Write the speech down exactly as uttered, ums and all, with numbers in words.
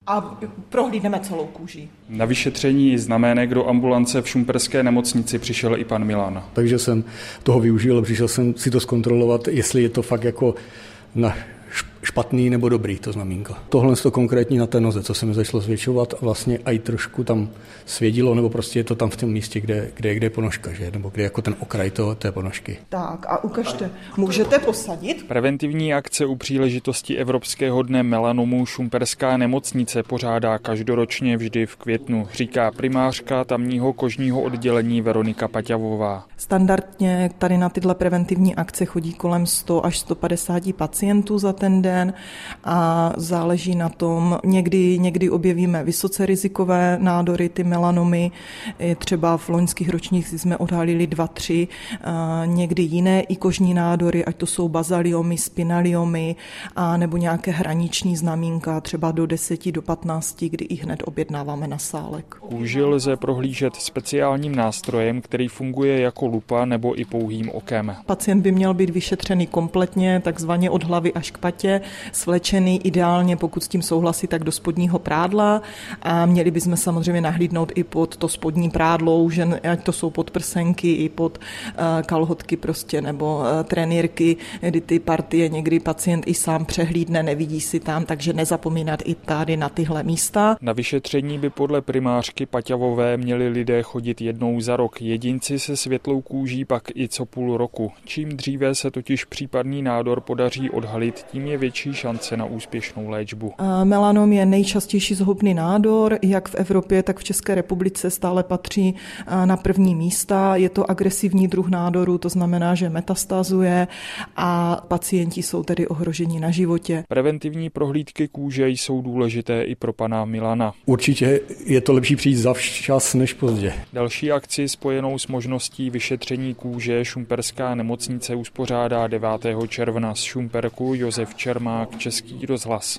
A prohlídneme celou kůži. Na vyšetření znamenek do ambulance v šumperské nemocnici přišel i pan Milan. Takže jsem toho využil, přišel jsem si to zkontrolovat, jestli je to fakt jako na špatný nebo dobrý to znamínko. Tohle to konkrétní na té noze, co se mi začalo zvětšovat a vlastně i trošku tam svědilo, nebo prostě je to tam v tom místě, kde, kde, kde je ponožka, že? Nebo kde je jako ten okraj toho, té ponožky. Tak a ukažte, můžete posadit? Preventivní akce u příležitosti Evropského dne melanomu šumperská nemocnice pořádá každoročně vždy v květnu, říká primářka tamního kožního oddělení Veronika Paťavová. Standardně tady na tyhle preventivní akce chodí kolem sto až sto padesát pacientů za ten den a záleží na tom, někdy, někdy objevíme vysoce rizikové nádory, ty melanomy, třeba v loňských ročních jsme odhalili dva, tři, někdy jiné i kožní nádory, ať to jsou bazaliomy, spinaliomy a nebo nějaké hraniční znamínka, třeba do deseti, do patnácti, kdy i hned objednáváme na sálek. Kůži lze prohlížet speciálním nástrojem, který funguje jako lupa nebo i pouhým okem. Pacient by měl být vyšetřený kompletně, takzvaně od hlavy až k patě, svlečený ideálně, pokud s tím souhlasí, tak do spodního prádla a měli bychom samozřejmě nahlídnout i pod to spodní prádlo, že ať to jsou podprsenky i pod uh, kalhotky prostě nebo uh, trenýrky, kdy ty partie někdy pacient i sám přehlídne, nevidí si tam, takže nezapomínat i tady na tyhle místa. Na vyšetření by podle primářky Paťavové měli lidé chodit jednou za rok, jedinci se světlou kůží pak i co půl roku. Čím dříve se totiž případný nádor podaří odhalit, tím je větší šance na úspěšnou léčbu. Melanom je nejčastější zhoubný nádor, jak v Evropě, tak v České republice stále patří na první místa. Je to agresivní druh nádoru, to znamená, že metastázuje a pacienti jsou tedy ohroženi na životě. Preventivní prohlídky kůže jsou důležité i pro pana Milana. Určitě je to lepší přijít zavčas než pozdě. Další akci spojenou s možností vyšetření kůže šumperská nemocnice uspořádá devátého června. Z Šumperku Josef Čermák, Český rozhlas.